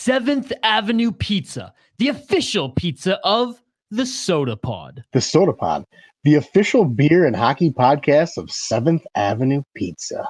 7th Avenue Pizza, the official pizza of the Soda Pod. The Soda Pod, the official beer and hockey podcast of 7th Avenue Pizza.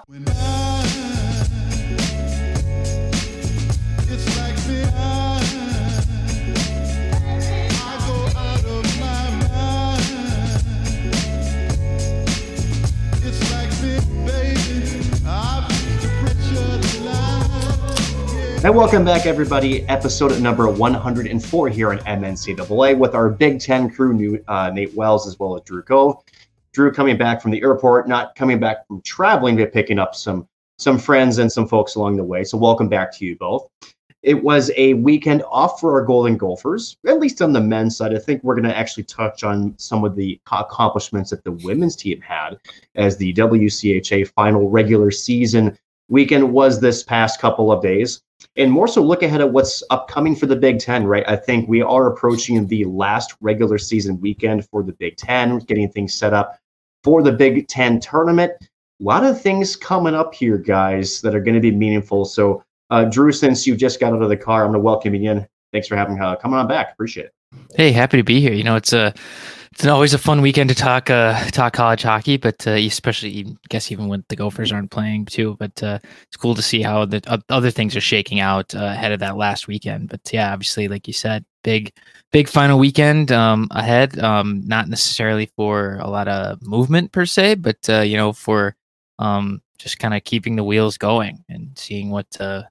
And welcome back, everybody. Episode number 104 here on MNCAA with our Big Ten crew, Nate Wells, as well as Drew Cove. Drew coming back from the airport, not coming back from traveling, but picking up some friends and some folks along the way. So welcome back to you both. It was a weekend off for our Golden Gophers, at least on the men's side. I think we're going to actually touch on some of the accomplishments that the women's team had as the WCHA final regular season weekend was this past couple of days. And more so look ahead at what's upcoming for the Big Ten, right? I think we are approaching the last regular season weekend for the Big Ten, getting things set up for the Big Ten tournament. A lot of things coming up here, guys, that are going to be meaningful. So, Drew, since you just got out of the car, I'm going to welcome you in. Thanks for coming on back. Appreciate it. Hey, happy to be here. You know, it's always a fun weekend to talk college hockey, but especially, I guess, even when the Gophers aren't playing too. But it's cool to see how the other things are shaking out ahead of that last weekend. But yeah, obviously, like you said, big final weekend ahead. Not necessarily for a lot of movement per se, but for just kind of keeping the wheels going and seeing what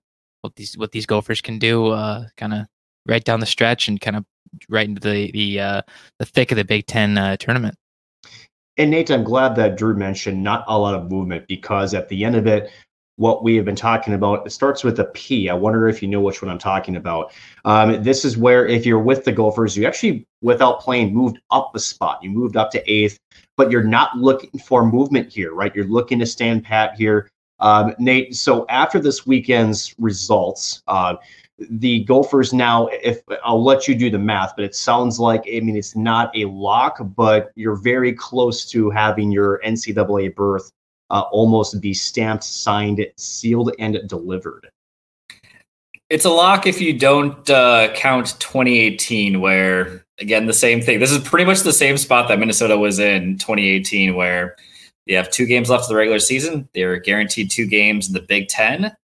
these Gophers can do, kind of right down the stretch and kind of right into the thick of the Big Ten tournament. And Nate, I'm glad that Drew mentioned not a lot of movement, because at the end of it, what we have been talking about, it starts with a P. I wonder if you know which one I'm talking about. This is where if you're with the Gophers, you actually, without playing, moved up a spot. You moved up to 8th, but you're not looking for movement here, right? You're looking to stand pat here. Nate, so after this weekend's results, the Gophers now, if I'll let you do the math, but it sounds like, I mean, it's not a lock, but you're very close to having your NCAA berth almost be stamped, signed, sealed, and delivered. It's a lock if you don't count 2018, where, again, the same thing. This is pretty much the same spot that Minnesota was in 2018, where you have 2 games left of the regular season. They're guaranteed 2 games in the Big Ten.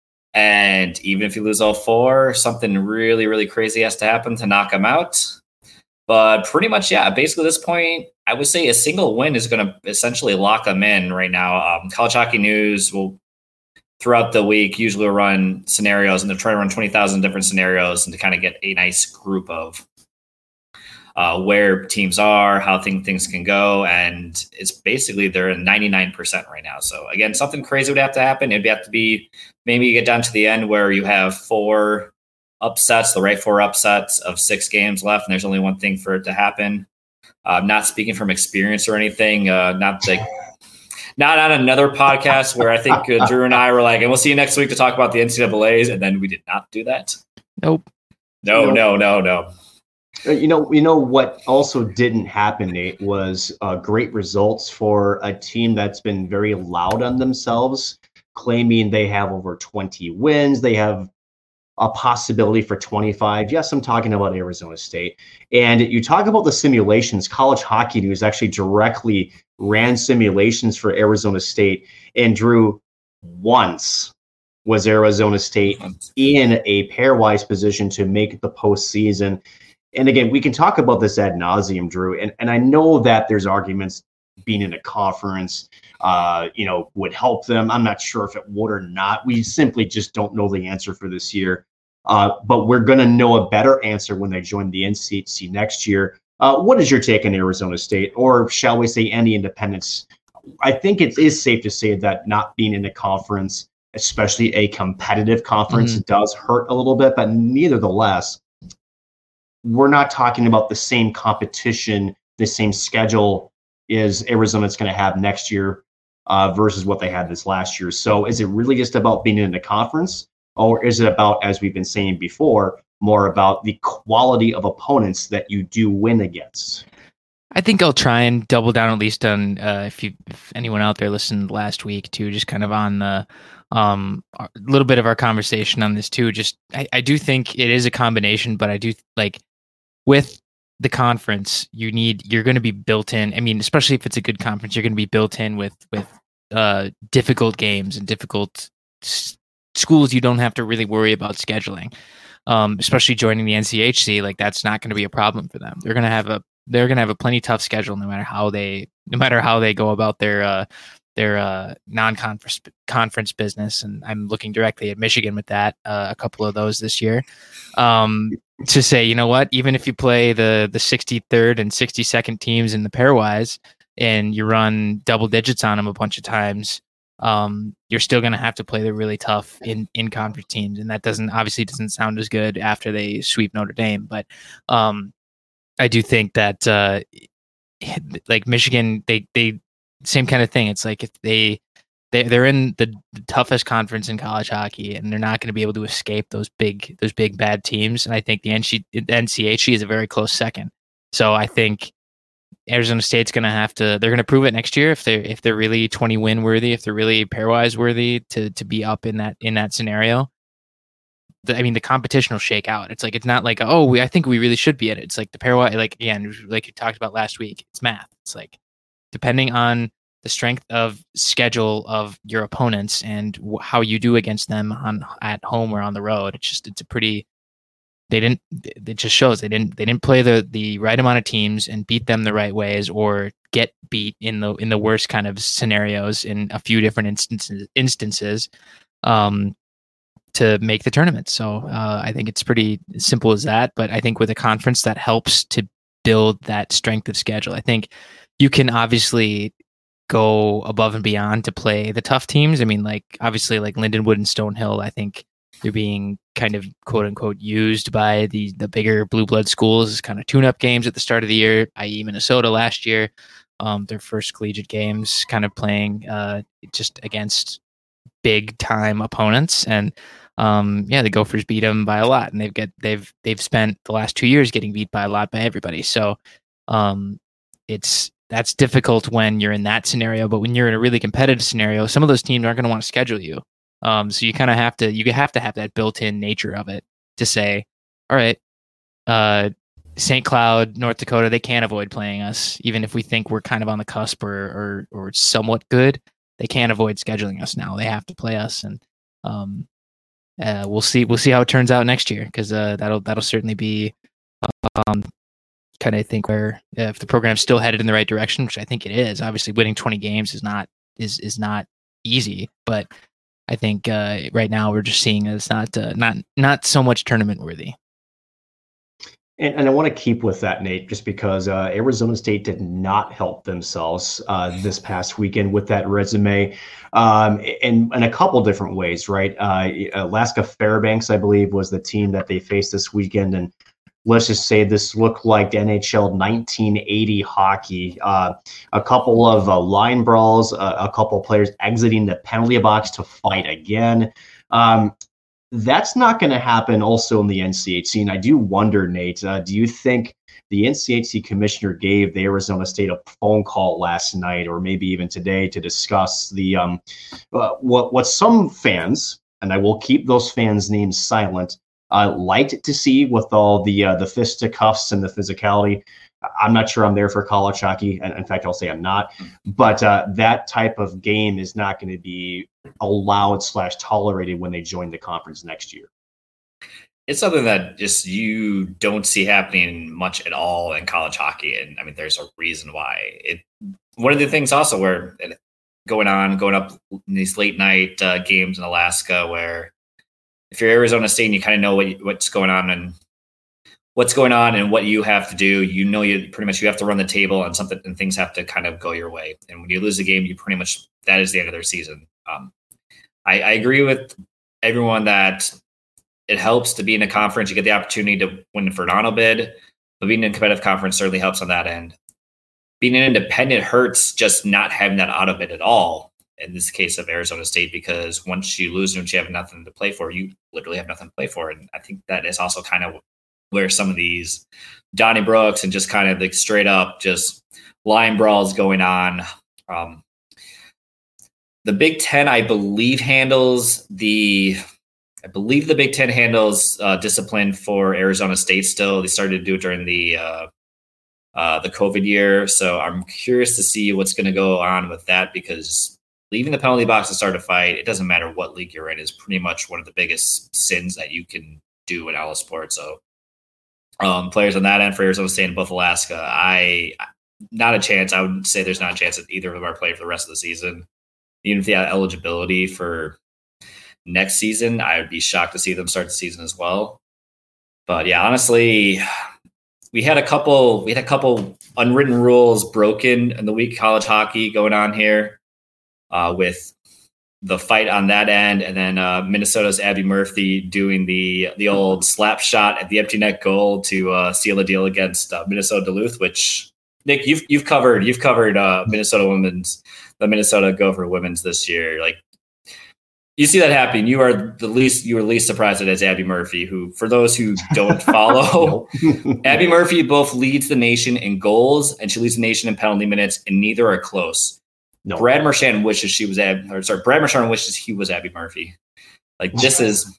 And even if you lose all 4, something really, really crazy has to happen to knock them out. But pretty much, yeah, basically at this point, I would say a single win is going to essentially lock them in right now. College Hockey News will, throughout the week, usually run scenarios, and they're trying to run 20,000 different scenarios and to kind of get a nice group of where teams are, how things can go. And it's basically they're at 99% right now. So again, something crazy would have to happen. It'd have to be, maybe you get down to the end where you have 4 upsets, the right 4 upsets of 6 games left, and there's only one thing for it to happen. Not speaking from experience or anything, not on another podcast where I think Drew and I were like, and we'll see you next week to talk about the NCAAs, and then we did not do that. Nope. No. You know what also didn't happen, Nate, was great results for a team that's been very loud on themselves, claiming they have over 20 wins. They have a possibility for 25. Yes, I'm talking about Arizona State. And you talk about the simulations. College Hockey News actually directly ran simulations for Arizona State. And Drew, once was Arizona State in a pairwise position to make the postseason. And again, we can talk about this ad nauseum, Drew. And I know that there's arguments being in a conference, would help them. I'm not sure if it would or not. We simply just don't know the answer for this year. But we're going to know a better answer when they join the NCHC next year. What is your take on Arizona State, or shall we say any independents? I think it is safe to say that not being in a conference, especially a competitive conference, does hurt a little bit. But nevertheless, we're not talking about the same competition, the same schedule is Arizona's going to have next year versus what they had this last year. So is it really just about being in the conference, or is it about, as we've been saying before, more about the quality of opponents that you do win against? I think I'll try and double down at least on if anyone out there listened last week too, just kind of on A little bit of our conversation on this too. Just I do think it is a combination, but I do like with the conference, you're going to be built in. I mean, especially if it's a good conference, you're going to be built in with difficult games and difficult schools you don't have to really worry about scheduling. Especially joining the NCHC, like that's not going to be a problem for them. They're going to have a plenty tough schedule no matter how they go about their non-conference business. And I'm looking directly at Michigan with that, a couple of those this year. To say, you know what, even if you play the 63rd and 62nd teams in the pairwise and you run double digits on them a bunch of times, you're still going to have to play the really tough in conference teams. And that obviously doesn't sound as good after they sweep Notre Dame. But I do think that like Michigan, they same kind of thing. It's like if they're in the toughest conference in college hockey, and they're not going to be able to escape those big bad teams. And I think the NCHC is a very close second. So I think Arizona State's going to they're going to prove it next year if they're really 20 win worthy, if they're really pairwise worthy to be up in that scenario. The competition will shake out. It's like, it's not like, I think we really should be in it. It's like the pairwise, like again, like you talked about last week, it's math. It's like, depending on the strength of schedule of your opponents and how you do against them at home or on the road, it just shows they didn't play the right amount of teams and beat them the right ways, or get beat in the worst kind of scenarios in a few different instances to make the tournament. So I think it's pretty simple as that. But I think with a conference, that helps to build that strength of schedule. I think you can obviously go above and beyond to play the tough teams. I mean, like obviously like Lindenwood and Stonehill, I think they're being kind of quote unquote used by the bigger blue blood schools as kind of tune-up games at the start of the year, i.e. Minnesota last year, their first collegiate games kind of playing just against big time opponents. And the Gophers beat them by a lot, and they've spent the last 2 years getting beat by a lot by everybody. So that's difficult when you're in that scenario. But when you're in a really competitive scenario, some of those teams aren't going to want to schedule you. So you kind of have to have that built-in nature of it to say, all right, St. Cloud, North Dakota, they can't avoid playing us, even if we think we're kind of on the cusp or somewhat good. They can't avoid scheduling us now. They have to play us, and we'll see how it turns out next year, because that'll certainly be kind of think where if the program's still headed in the right direction, which I think it is. Obviously, winning 20 games is not easy, but I think right now we're just seeing it's not so much tournament worthy. And I want to keep with that, Nate, just because Arizona State did not help themselves this past weekend with that resume in a couple different ways, right? Alaska Fairbanks, I believe, was the team that they faced this weekend. And let's just say this looked like NHL 1980 hockey. A couple of line brawls, a couple of players exiting the penalty box to fight again. That's not going to happen also in the NCHC. And I do wonder, Nate, do you think the NCHC commissioner gave the Arizona State a phone call last night, or maybe even today, to discuss the what some fans, and I will keep those fans' names silent, liked to see with all the fisticuffs and the physicality? I'm not sure I'm there for college hockey, and in fact, I'll say I'm not. But that type of game is not going to be allowed / tolerated when they join the conference next year. It's something that just you don't see happening much at all in college hockey, and I mean, there's a reason why. One of the things also where going up in these late night games in Alaska, where if you're Arizona State and you kind of know what's going on and what you have to do, you pretty much you have to run the table on something, and things have to kind of go your way. And when you lose a game, you pretty much, that is the end of their season. I agree with everyone that it helps to be in a conference. You get the opportunity to win the Fernando bid, but being in a competitive conference certainly helps on that end. Being an independent hurts just not having that out of it at all. In this case of Arizona State, because once you lose and you have nothing to play for, you literally have nothing to play for. And I think that is also kind of where some of these Donnybrooks and just kind of the straight up just line brawls going on. The Big Ten, I believe the Big Ten handles discipline for Arizona State still. They started to do it during the COVID year. So I'm curious to see what's going to go on with that, because leaving the penalty box to start a fight, it doesn't matter what league you're in, is pretty much one of the biggest sins that you can do in all sport. So players on that end for Arizona State and both Alaska, not a chance. I would say there's not a chance that either of them are playing for the rest of the season. Even if they had eligibility for next season, I would be shocked to see them start the season as well. But yeah, honestly, we had a couple unwritten rules broken in the week of college hockey going on here with the fight on that end, and then Minnesota's Abby Murphy doing the old slap shot at the empty net goal to seal the deal against Minnesota Duluth. Which, Nick, you've covered Minnesota the Minnesota Gopher women's this year. Like, you see that happening, you were least surprised at as Abby Murphy, who, for those who don't follow, Abby Murphy both leads the nation in goals and she leads the nation in penalty minutes, and neither are close. No. Brad Marchand wishes he was Abby Murphy. Like, this is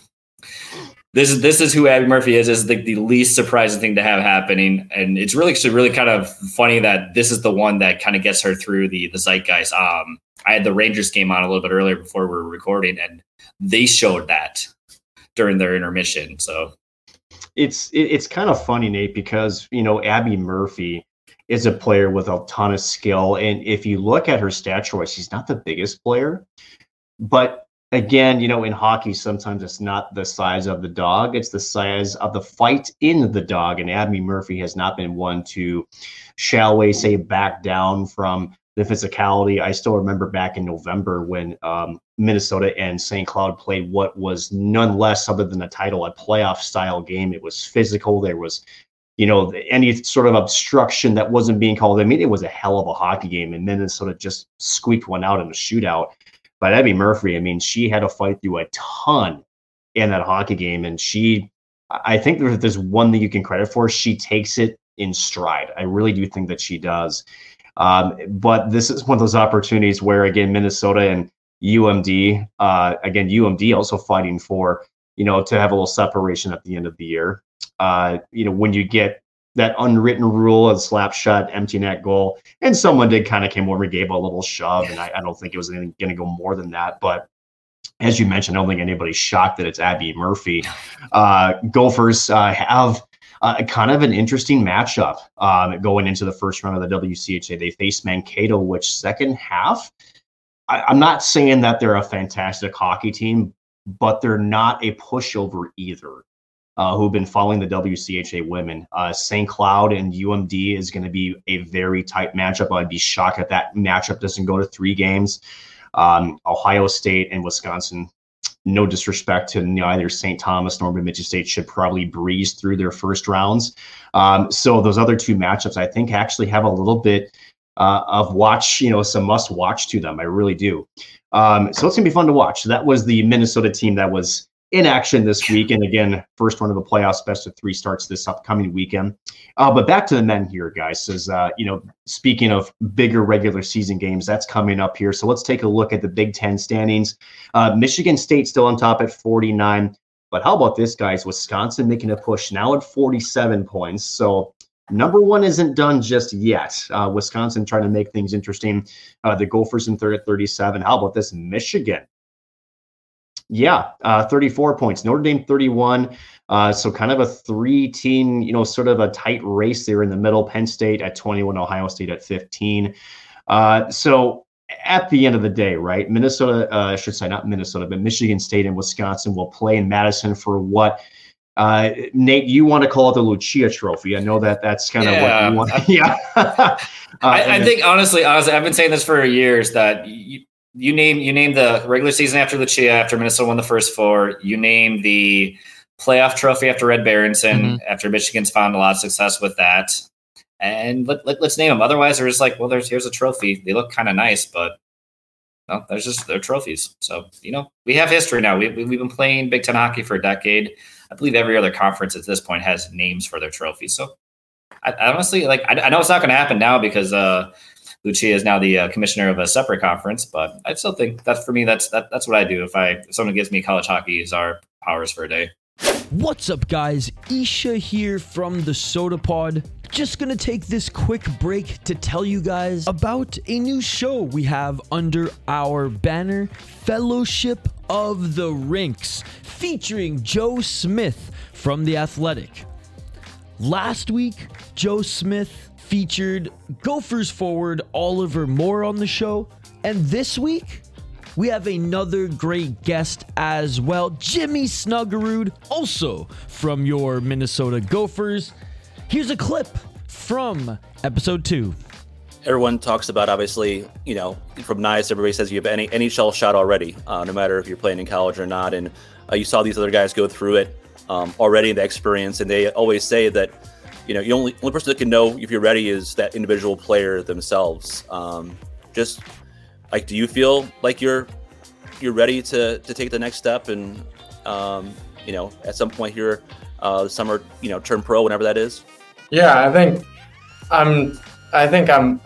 who Abby Murphy is. This is the least surprising thing to have happening, and it's really kind of funny that this is the one that kind of gets her through the zeitgeist. I had the Rangers game on a little bit earlier before we were recording, and they showed that during their intermission. So it's kind of funny, Nate, because Abby Murphy is a player with a ton of skill, and if you look at her stat-wise, she's not the biggest player, but again, in hockey, sometimes it's not the size of the dog, it's the size of the fight in the dog. And Abby Murphy has not been one to, shall we say, back down from the physicality. I still remember back in November when Minnesota and St. Cloud played what was none less, other than a title, a playoff style game. It was physical. There was, any sort of obstruction that wasn't being called. I mean, it was a hell of a hockey game, and Minnesota just squeaked one out in a shootout. But Abby Murphy, I mean, she had to fight through a ton in that hockey game. And I think there's one that you can credit for. She takes it in stride. I really do think that she does. But this is one of those opportunities where, again, Minnesota and UMD, UMD also fighting for, to have a little separation at the end of the year. When you get that unwritten rule of slap shot, empty net goal, and someone did kind of came over and gave a little shove, and I don't think it was going to go more than that. But as you mentioned, I don't think anybody's shocked that it's Abby Murphy. Gophers have kind of an interesting matchup going into the first round of the WCHA. They face Mankato, which second half, I'm not saying that they're a fantastic hockey team, but they're not a pushover either. Who've been following the WCHA women. St. Cloud and UMD is going to be a very tight matchup. I'd be shocked if that matchup doesn't go to 3 games. Ohio State and Wisconsin, no disrespect to either St. Thomas nor Bemidji State, should probably breeze through their first rounds. So those other 2 matchups, I think, actually have a little bit of some must watch to them. I really do. So it's going to be fun to watch. So that was the Minnesota team that was in action this week. And again, first one of the playoffs, best of 3 starts this upcoming weekend. But back to the men here, guys, as speaking of bigger regular season games, that's coming up here. So let's take a look at the Big Ten standings. Michigan State still on top at 49. But how about this, guys? Wisconsin making a push now at 47 points. So number 1 isn't done just yet. Wisconsin trying to make things interesting. The Gophers in third at 37. How about this? Michigan. 34 points. Notre Dame 31. So kind of a 3-team, sort of a tight race there in the middle. Penn State at 21, Ohio State at 15. So at the end of the day, right, Minnesota, I should say not Minnesota, but Michigan State and Wisconsin will play in Madison for what, Nate, you want to call it the Lucia Trophy. I know that's kind of what you want. Yeah. I think honestly, I've been saying this for years that you name the regular season after Lucia, after Minnesota won the first 4. You name the playoff trophy after Red Berenson, after Michigan's found a lot of success with that. And let's name them. Otherwise, they're just like, well, here's a trophy. They look kind of nice, but no, they're trophies. So, we have history now. We've been playing Big Ten hockey for a decade. I believe every other conference at this point has names for their trophies. So I honestly, I know it's not going to happen now because the Lucia is now the commissioner of a separate conference, but I still think that's what I do. If someone gives me college hockey as our powers for a day. What's up, guys? Isha here from the Soda Pod. Just gonna take this quick break to tell you guys about a new show we have under our banner, Fellowship of the Rinks, featuring Joe Smith from The Athletic. Last week, Joe Smith featured Gophers forward Oliver Moore on the show, and this week, we have another great guest as well, Jimmy Snuggerud, also from your Minnesota Gophers. Here's a clip from episode 2. Everyone talks about, obviously, from NICE, everybody says you have any NHL shot already, no matter if you're playing in college or not. And you saw these other guys go through it already, the experience. And they always say that, the only person that can know if you're ready is that individual player themselves. Just like, do you feel like you're ready to take the next step and, at some point here, summer, turn pro, whenever that is? Yeah, I am kind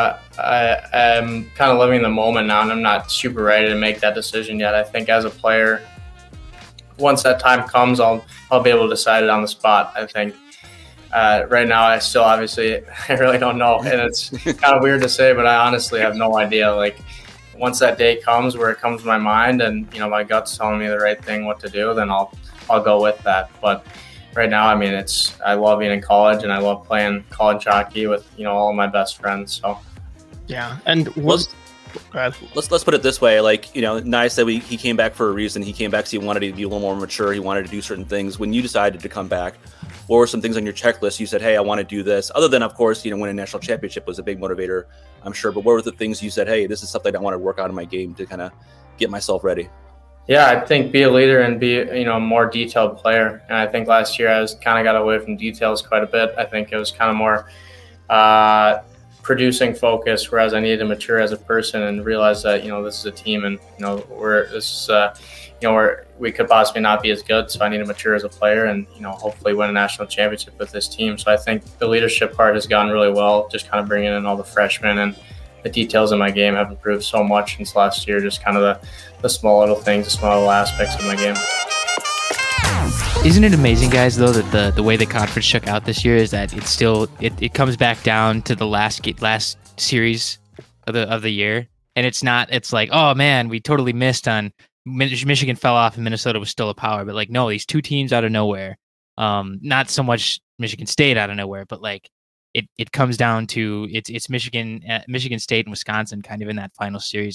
of living in the moment now, and I'm not super ready to make that decision yet. I think as a player, once that time comes, I'll be able to decide it on the spot. I think right now I still I really don't know, and it's kind of weird to say, but I honestly have no idea. Like, once that day comes where it comes to my mind and my gut's telling me the right thing, what to do, then I'll go with that. But right now, I love being in college, and I love playing college hockey with all of my best friends. So yeah, and let's put it this way. Like, NICE said he came back for a reason. He came back because he wanted to be a little more mature. He wanted to do certain things. When you decided to come back, what were some things on your checklist? You said, hey, I want to do this. Other than, of course, winning a national championship was a big motivator, I'm sure. But what were the things you said, hey, this is something I want to work on in my game to kind of get myself ready? Yeah, I think be a leader and be a more detailed player. And I think last year I got away from details quite a bit. I think it was kind of more producing focus, whereas I needed to mature as a person and realize that this is a team, and we could possibly not be as good. So I need to mature as a player and hopefully win a national championship with this team. So I think the leadership part has gone really well. Just kind of bringing in all the freshmen, and the details of my game have improved so much since last year. Just kind of the small little things, the small little aspects of my game. Isn't it amazing, guys, though, that the way the conference shook out this year is that it's still it comes back down to the last series of the year, and it's like, oh man, we totally missed on Michigan fell off and Minnesota was still a power, but like, no, these two teams out of nowhere, not so much Michigan State out of nowhere, but like it comes down to it's Michigan State and Wisconsin kind of in that final series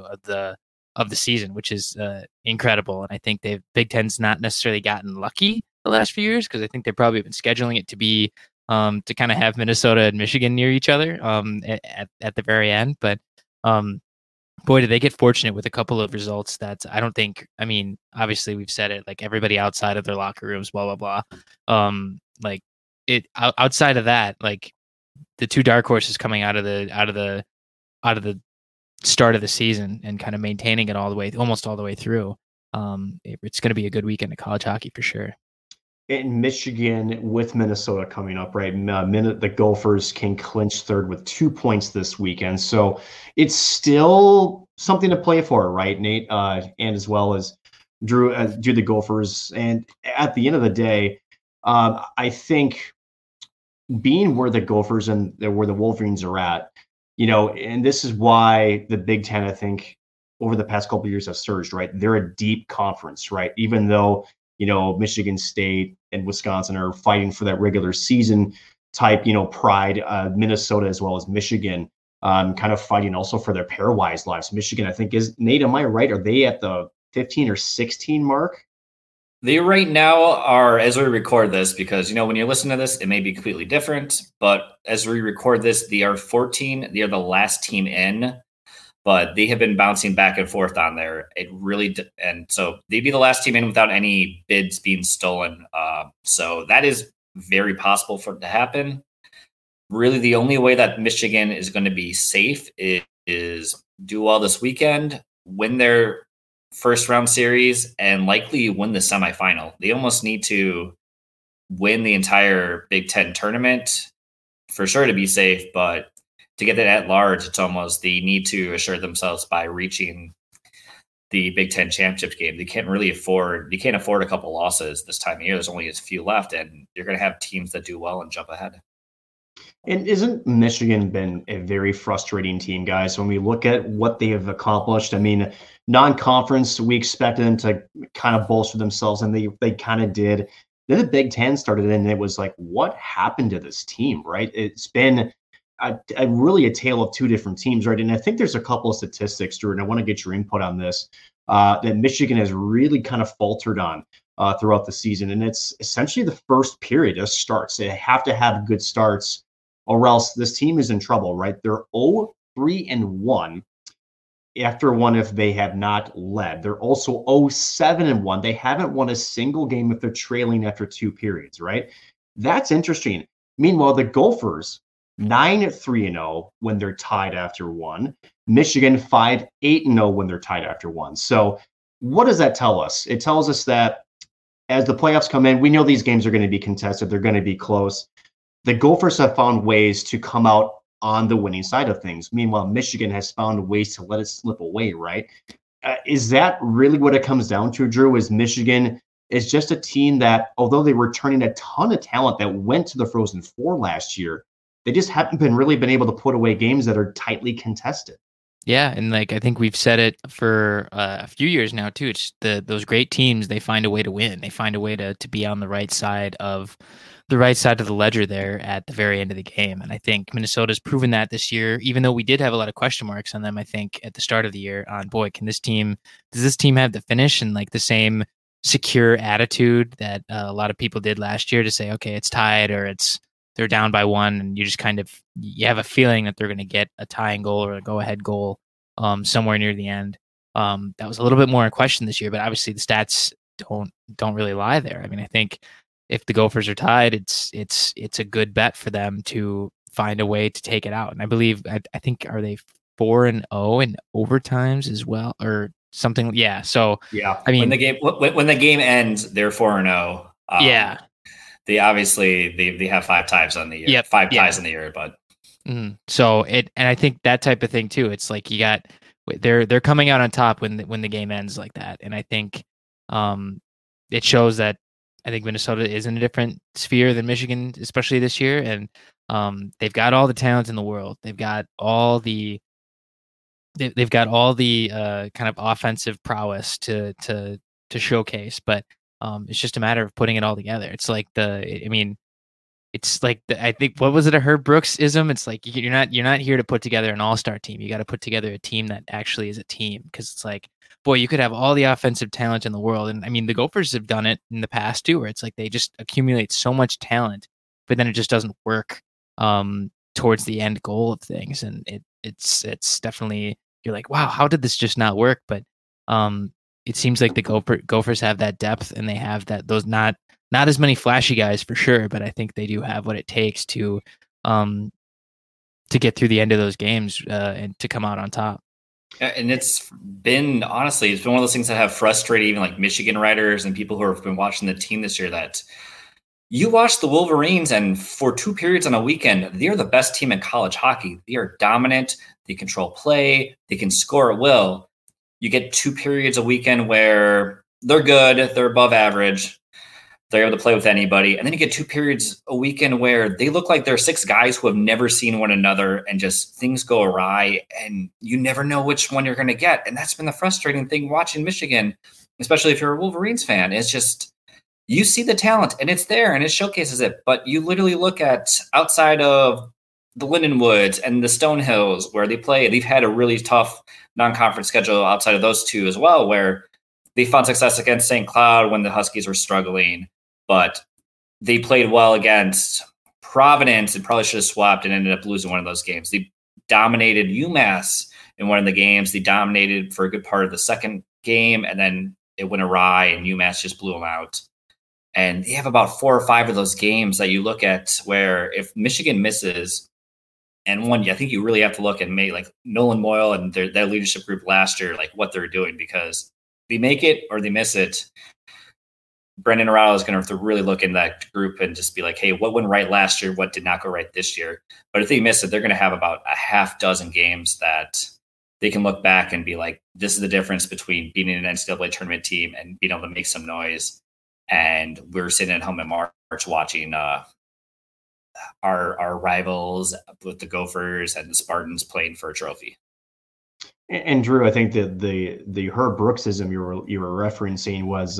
of the season, which is incredible. And I think Big Ten's not necessarily gotten lucky the last few years, because I think they've probably been scheduling it to be to kind of have Minnesota and Michigan near each other at the very end. But boy, did they get fortunate with a couple of results that I don't think, obviously we've said it, like everybody outside of their locker rooms, blah, blah, blah. Like it outside of that, like the two dark horses coming out of the start of the season and kind of maintaining it almost all the way through. It's going to be a good weekend of college hockey for sure. In Michigan with Minnesota coming up, right? The Gophers can clinch third with 2 points this weekend. So it's still something to play for, right, Nate? And as well as Drew, the Gophers. And at the end of the day, I think being where the Gophers and where the Wolverines are at, and this is why the Big Ten, I think, over the past couple of years have surged, right? They're a deep conference, right? Even though, Michigan State and Wisconsin are fighting for that regular season type, pride, Minnesota as well as Michigan, kind of fighting also for their pairwise lives. Michigan, I think, Nate, am I right? Are they at the 15 or 16 mark? They right now are, as we record this, because, when you listen to this, it may be completely different, but as we record this, they are 14. They are the last team in, but they have been bouncing back and forth on there. And so they'd be the last team in without any bids being stolen. So that is very possible for it to happen. Really, the only way that Michigan is going to be safe is do well this weekend, win their first round series, and likely win the semifinal. They almost need to win the entire Big Ten tournament for sure to be safe, but to get that at large, it's almost the need to assure themselves by reaching the Big Ten championship game. You can't afford a couple losses this time of year. There's only a few left, and you're going to have teams that do well and jump ahead. And isn't Michigan been a very frustrating team, guys? When we look at what they have accomplished, I mean, non-conference, we expected them to kind of bolster themselves, and they kind of did. Then the Big Ten started, and it was like, what happened to this team, right? It's been really a tale of two different teams, right? And I think there's a couple of statistics, Drew, and I want to get your input on this, that Michigan has really kind of faltered on throughout the season. And it's essentially the first period of starts. They have to have good starts, or else this team is in trouble, right? They're 0-3-1 after one if they have not led. They're also 0-7-1. They haven't won a single game if they're trailing after two periods, right? That's interesting. Meanwhile, the Gophers, 9-3-0 when they're tied after one. Michigan 5-8-0 when they're tied after one. So what does that tell us? It tells us that as the playoffs come in, we know these games are going to be contested. They're going to be close. The Gophers have found ways to come out on the winning side of things. Meanwhile, Michigan has found ways to let it slip away, right? Is that really what it comes down to, Drew? Is Michigan is just a team that, although they were returning a ton of talent that went to the Frozen Four last year, they just haven't been able to put away games that are tightly contested. Yeah, and like I think we've said it for a few years now too. It's those great teams, they find a way to win. They find a way to be on the right side of the ledger there at the very end of the game. And I think Minnesota's proven that this year, even though we did have a lot of question marks on them, I think at the start of the year on, boy, does this team have the finish and like the same secure attitude that a lot of people did last year to say, okay, it's tied or they're down by one. And you just you have a feeling that they're going to get a tying goal or a go ahead goal somewhere near the end. That was a little bit more in question this year, but obviously the stats don't really lie there. I mean, I think if the Gophers are tied, it's a good bet for them to find a way to take it out. And I believe I think are they 4-0 in overtimes as well or something? Yeah. So yeah, I mean, when the game ends, they're 4-0. Yeah. They obviously they have 5 ties on the year. Yep. 5 ties in the year, but so and I think that type of thing too. It's like they're coming out on top when the game ends like that, and I think it shows that I think Minnesota is in a different sphere than Michigan, especially this year, and they've got all the talent in the world. They've got all the kind of offensive prowess to showcase, but it's just a matter of putting it all together. It's like I think what was it, a Herb Brooks-ism? It's like you're not here to put together an all-star team. You got to put together a team that actually is a team, because it's like, boy, you could have all the offensive talent in the world, and I mean the Gophers have done it in the past too, where it's like they just accumulate so much talent, but then it just doesn't work towards the end goal of things, and it's definitely, you're like, wow, how did this just not work? But it seems like the Gophers have that depth, and they have those not as many flashy guys for sure, but I think they do have what it takes to get through the end of those games and to come out on top. And it's been one of those things that have frustrated even like Michigan writers and people who have been watching the team this year, that you watch the Wolverines and for 2 periods on a weekend, they're the best team in college hockey. They are dominant. They control play. They can score at will. You get 2 periods a weekend where they're good. They're above average. They're able to play with anybody. And then you get 2 periods a weekend where they look like they're 6 guys who have never seen one another, and just things go awry and you never know which one you're going to get. And that's been the frustrating thing watching Michigan, especially if you're a Wolverines fan. It's just, you see the talent and it's there and it showcases it, but you literally look at outside of the Lindenwoods and the Stonehills where they play, they've had a really tough non-conference schedule outside of those two as well, where they found success against St. Cloud when the Huskies were struggling. But they played well against Providence and probably should have swapped and ended up losing one of those games. They dominated UMass in one of the games. They dominated for a good part of the second game, and then it went awry and UMass just blew them out. And they have about 4 or 5 of those games that you look at where if Michigan misses, and one, I think you really have to look at like Nolan Moyle and their leadership group last year, like what they're doing, because they make it or they miss it. Brendan Arado is going to have to really look in that group and just be like, hey, what went right last year? What did not go right this year? But if they miss it, they're going to have about a half dozen games that they can look back and be like, this is the difference between beating an NCAA tournament team and being able to make some noise. And we're sitting at home in March watching our rivals with the Gophers and the Spartans playing for a trophy. And Drew, I think that the Herb Brooksism you were referencing was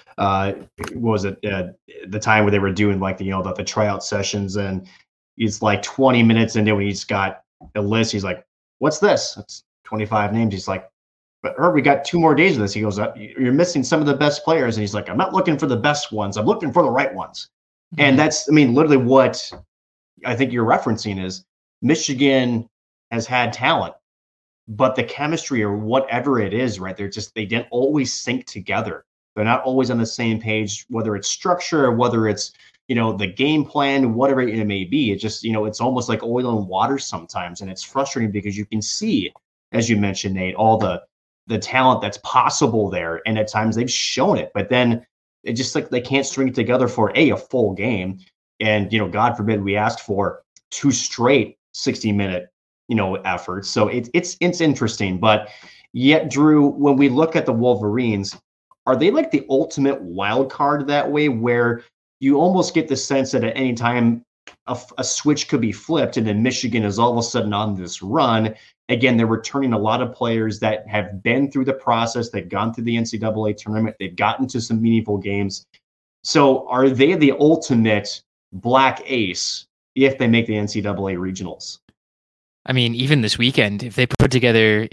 the time where they were doing like the tryout sessions, and he's like 20 minutes into when he's got a list, he's like, what's this? It's 25 names. He's like, but Herb, we got 2 more days of this. He goes, you're missing some of the best players. And he's like, I'm not looking for the best ones. I'm looking for the right ones. Mm-hmm. And that's, literally what I think you're referencing is Michigan has had talent, but the chemistry or whatever it is, right? They didn't always sync together. They're not always on the same page, whether it's structure, whether it's, the game plan, whatever it may be. It just, it's almost like oil and water sometimes. And it's frustrating because you can see, as you mentioned, Nate, all the talent that's possible there. And at times they've shown it, but then it just like they can't string it together for a full game. And, God forbid we asked for 2 straight 60-minute, efforts. So it's interesting. But yet, Drew, when we look at the Wolverines, are they like the ultimate wild card that way, where you almost get the sense that at any time a switch could be flipped and then Michigan is all of a sudden on this run? Again, they're returning a lot of players that have been through the process. They've gone through the NCAA tournament. They've gotten to some meaningful games. So are they the ultimate black ace if they make the NCAA regionals? Even this weekend, if they put together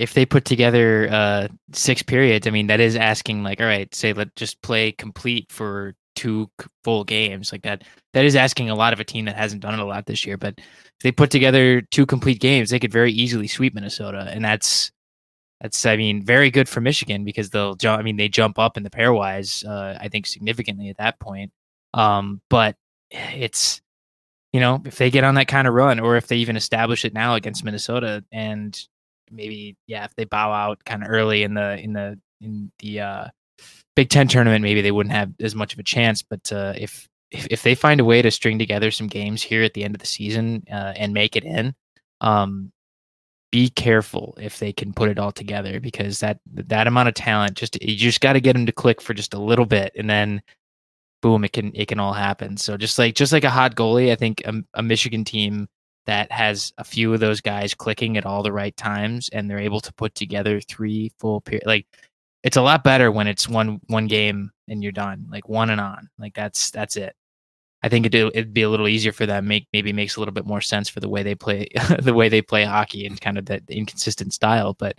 6 periods, that is asking, like, all right, say let's just play complete for 2 full games like that. That is asking a lot of a team that hasn't done it a lot this year. But if they put together 2 complete games, they could very easily sweep Minnesota, and that's very good for Michigan because they'll jump. They jump up in the pairwise, I think significantly at that point. But it's, if they get on that kind of run, or if they even establish it now against Minnesota, and maybe, if they bow out kind of early in the Big Ten tournament, maybe they wouldn't have as much of a chance. But if they find a way to string together some games here at the end of the season and make it in, be careful if they can put it all together, because that amount of talent, you just got to get them to click for just a little bit, and then boom, it can all happen. So just like a hot goalie, I think a Michigan team that has a few of those guys clicking at all the right times, and they're able to put together 3 full periods. Like, it's a lot better when it's one game and you're done, like one and on. Like that's it. I think it'd be a little easier for them. Maybe makes a little bit more sense for the way they play hockey and kind of the inconsistent style. But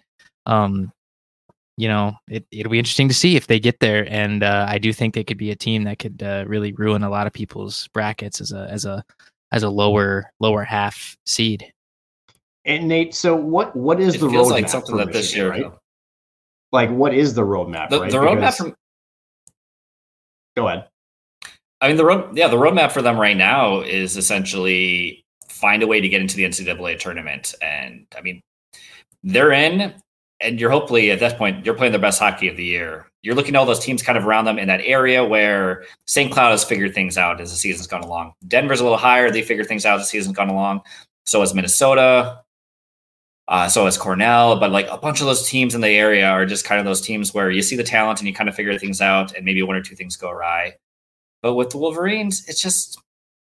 it'll be interesting to see if they get there. And I do think they could be a team that could really ruin a lot of people's brackets as a lower half seed. And Nate, so what is the roadmap? It feels like something that this year, right? Like, what is the roadmap? The roadmap from. Go ahead. The roadmap for them right now is essentially find a way to get into the NCAA tournament, and they're in. And you're hopefully at that point, you're playing their best hockey of the year. You're looking at all those teams kind of around them in that area where St. Cloud has figured things out as the season's gone along. Denver's a little higher. They figured things out as the season's gone along. So has Minnesota. So has Cornell. But like a bunch of those teams in the area are just kind of those teams where you see the talent and you kind of figure things out and maybe 1 or 2 things go awry. But with the Wolverines, it's just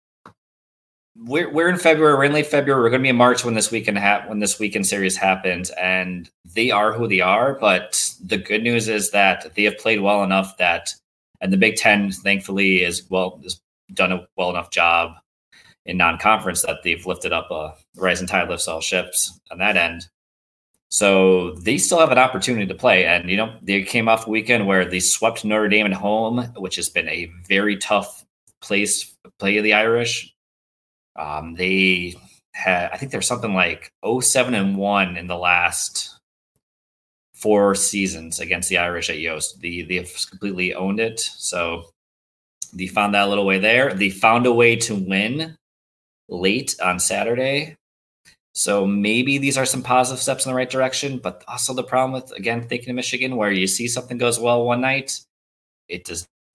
we're in February. We're in late February. We're going to be in March when this weekend series happens, and they are who they are. But the good news is that they have played well enough and the Big Ten, thankfully, has done a well enough job in non-conference that they've lifted up a rising tide lifts all ships on that end. So they still have an opportunity to play. And, they came off a weekend where they swept Notre Dame at home, which has been a very tough place to play the Irish. They had, I think there's something like 0-7-1 in the last 4 seasons against the Irish at Yost. They have completely owned it. So they found that little way there. They found a way to win late on Saturday. So maybe these are some positive steps in the right direction, but also the problem with, again, thinking of Michigan, where you see something goes well one night, it does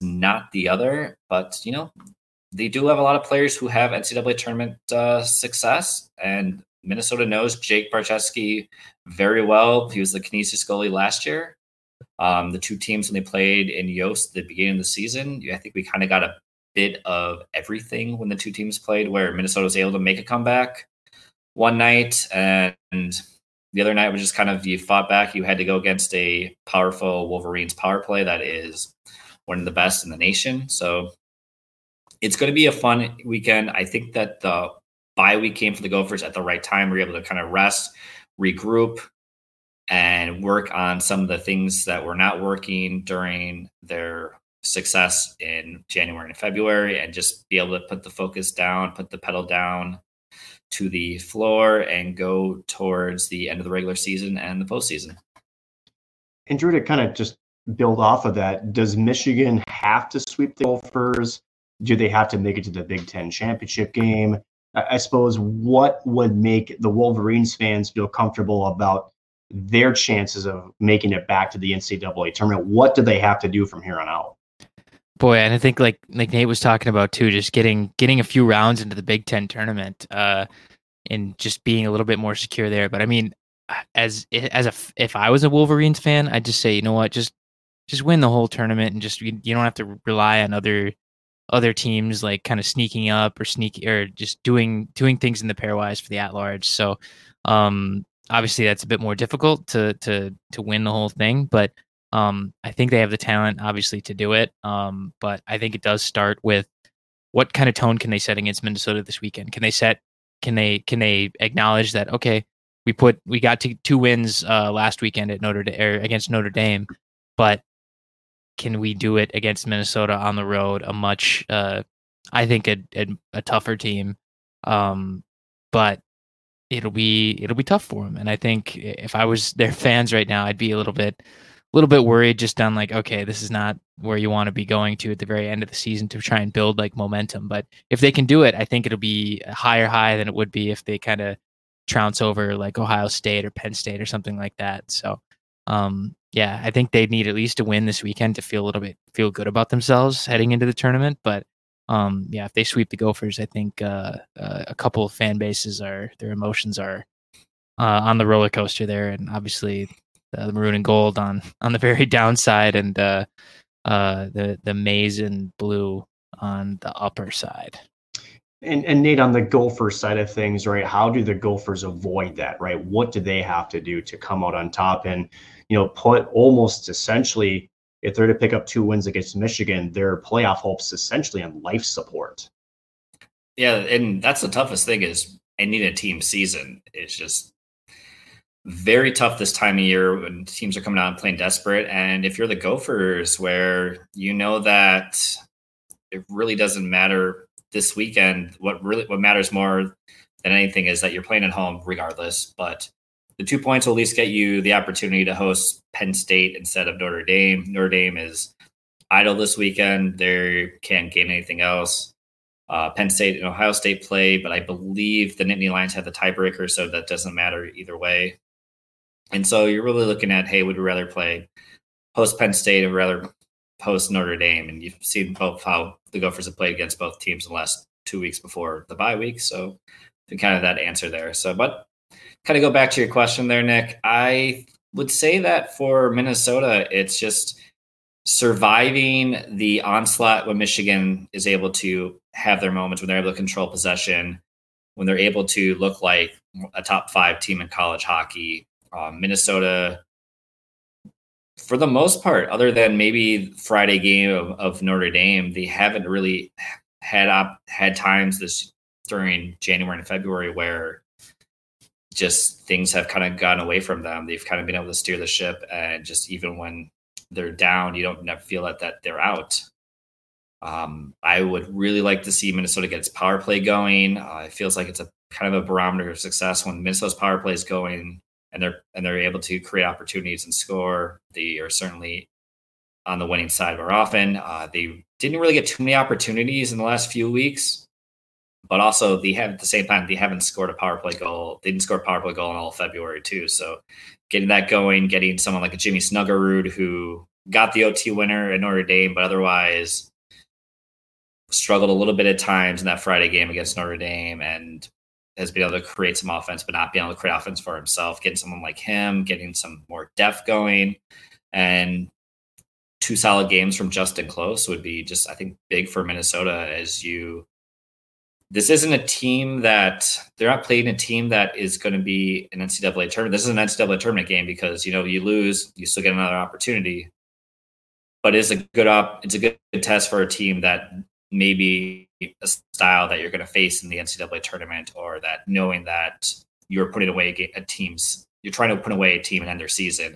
not the other. But, they do have a lot of players who have NCAA tournament success, and Minnesota knows Jake Barczewski very well. He was the Canisius goalie last year. The two teams, when they played in Yost at the beginning of the season, I think we kind of got a bit of everything when the two teams played, where Minnesota was able to make a comeback one night, and the other night was just kind of, you fought back. You had to go against a powerful Wolverines power play that is one of the best in the nation. So it's going to be a fun weekend. I think that the bye week came for the Gophers at the right time. We were able to kind of rest, regroup, and work on some of the things that were not working during their success in January and February, and just be able to put the focus down, put the pedal down to the floor, and go towards the end of the regular season and the postseason. And Drew, to kind of just build off of that, does Michigan have to sweep the Gophers? Do they have to make it to the Big Ten championship game? I suppose, what would make the Wolverines fans feel comfortable about their chances of making it back to the NCAA tournament? What do they have to do from here on out? Boy, and I think like Nate was talking about too, just getting a few rounds into the Big Ten tournament, and just being a little bit more secure there. But I mean, if I was a Wolverines fan, I'd just say, you know what, just win the whole tournament, and just you don't have to rely on other teams like kind of sneaking up or just doing things in the pairwise for the at-large. So obviously that's a bit more difficult to win the whole thing, but I think they have the talent obviously to do it. But I think it does start with what kind of tone can they set against Minnesota this weekend? Can they acknowledge that, okay, we got to 2 wins last weekend at against Notre Dame, but can we do it against Minnesota on the road? A much, I think, a tougher team, but it'll be tough for them. And I think if I was their fans right now, I'd be a little bit worried, just on like, okay, this is not where you want to be going to at the very end of the season to try and build like momentum. But if they can do it, I think it'll be a higher high than it would be if they kind of trounce over like Ohio State or Penn State or something like that. So, yeah, I think they need at least a win this weekend to feel good about themselves heading into the tournament. But yeah, if they sweep the Gophers, I think a couple of fan bases their emotions are on the roller coaster there, and obviously the maroon and gold on the very downside, and the maize and blue on the upper side. And Nate, on the Gophers side of things, right? How do the Gophers avoid that, right? What do they have to do to come out on top and, put almost essentially, if they're to pick up 2 wins against Michigan, their playoff hopes essentially on life support? Yeah, and that's the toughest thing, is ending a team season. It's just very tough this time of year when teams are coming out and playing desperate. And if you're the Gophers, where you know that it really doesn't matter this weekend, what matters more than anything is that you're playing at home regardless. But the 2 points will at least get you the opportunity to host Penn State instead of Notre Dame. Notre Dame is idle this weekend. They can't gain anything else. Penn State and Ohio State play, but I believe the Nittany Lions have the tiebreaker, so that doesn't matter either way. And so you're really looking at, hey, would we rather host Penn State or rather host Notre Dame? And you've seen both how the Gophers have played against both teams in the last 2 weeks before the bye week. So kind of that answer there. So, but kind of go back to your question there, Nick. I would say that for Minnesota, it's just surviving the onslaught when Michigan is able to have their moments, when they're able to control possession, when they're able to look like a top 5 team in college hockey. Minnesota, for the most part, other than maybe Friday game of Notre Dame, they haven't really had times during January and February where just things have kind of gone away from them. They've kind of been able to steer the ship, and just even when they're down, you don't feel that they're out. I would really like to see Minnesota get its power play going. It feels like it's a kind of a barometer of success when Minnesota's power play is going and they're able to create opportunities and score. They are certainly on the winning side more often. They didn't really get too many opportunities in the last few weeks, but also at the same time, they haven't scored a power play goal. They didn't score a power play goal in all of February too. So getting that going, getting someone like a Jimmy Snuggerud, who got the OT winner at Notre Dame, but otherwise struggled a little bit at times in that Friday game against Notre Dame, and has been able to create some offense, but not being able to create offense for himself. Getting someone like him, getting some more depth going, and 2 solid games from Justin Close would be just, I think, big for Minnesota. This isn't a team that they're not playing a team that is going to be an NCAA tournament. This is an NCAA tournament game because, you lose, you still get another opportunity, but it's a good test for a team that maybe a style that you're going to face in the NCAA tournament, or that knowing that you're putting away you're trying to put away a team and end their season.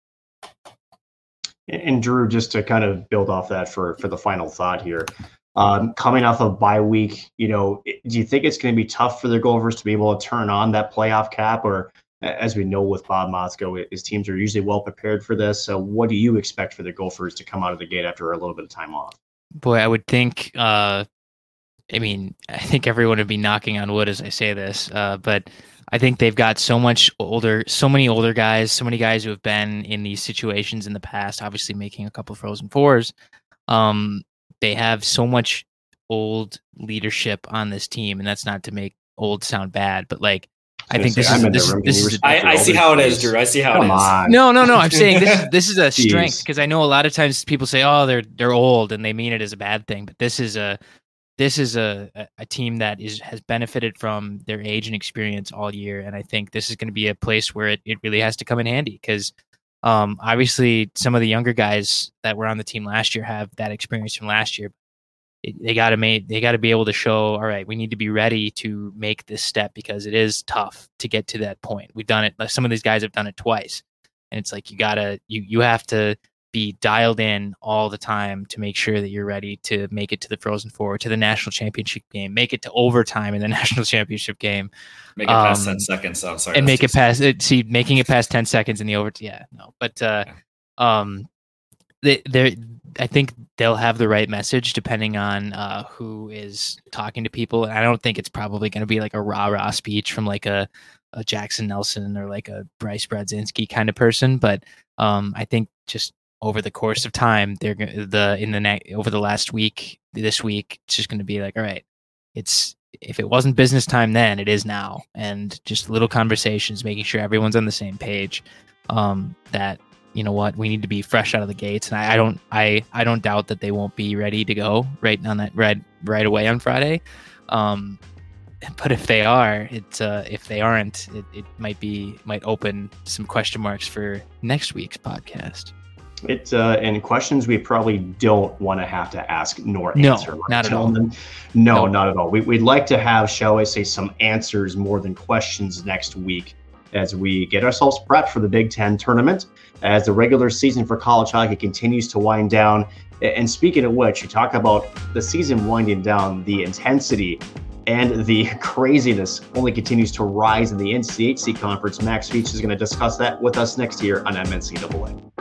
And Drew, just to kind of build off that for the final thought here, coming off of bye week, do you think it's going to be tough for the Gophers to be able to turn on that playoff cap? Or as we know with Bob Motzko, his teams are usually well prepared for this. So what do you expect for the Gophers to come out of the gate after a little bit of time off? Boy, I would think, I think everyone would be knocking on wood as I say this, but I think they've got so many older guys, so many guys who have been in these situations in the past, obviously making a couple of Frozen Fours. They have so much old leadership on this team, and that's not to make old sound bad, but like, I think this is I see how it is, Drew. I see how it is. On. No. I'm saying this is a strength, because I know a lot of times people say, "Oh, they're old," and they mean it as a bad thing. But this is a team that has benefited from their age and experience all year, and I think this is going to be a place where it really has to come in handy, because obviously some of the younger guys that were on the team last year have that experience from last year. They got to be able to show, all right, we need to be ready to make this step, because it is tough to get to that point. We've done it. Some of these guys have done it twice, and it's like you have to be dialed in all the time to make sure that you're ready to make it to the Frozen Four, to the national championship game, make it to overtime in the national championship game, make it past 10 seconds. I'm sorry, and make it past it. See, making it past 10 seconds in the overtime. Yeah, no, but I think they'll have the right message depending on who is talking to people. And I don't think it's probably going to be like a rah-rah speech from like a Jackson Nelson or like a Bryce Bradzinski kind of person. But I think just over the course of time, over the last week, this week, it's just going to be like, all right, if it wasn't business time then, it is now. And just little conversations, making sure everyone's on the same page, that, you know what, we need to be fresh out of the gates. And I don't doubt that they won't be ready to go right away on Friday. But if they are, if they aren't, it might open some question marks for next week's podcast. And questions we probably don't want to have to ask nor answer. No, not at all. No, not at all. We'd like to have, shall I say, some answers more than questions next week as we get ourselves prepped for the Big Ten tournament, as the regular season for college hockey continues to wind down. And speaking of which, you talk about the season winding down, the intensity and the craziness only continues to rise in the NCHC conference. Max Veach is going to discuss that with us next year on MNCAA.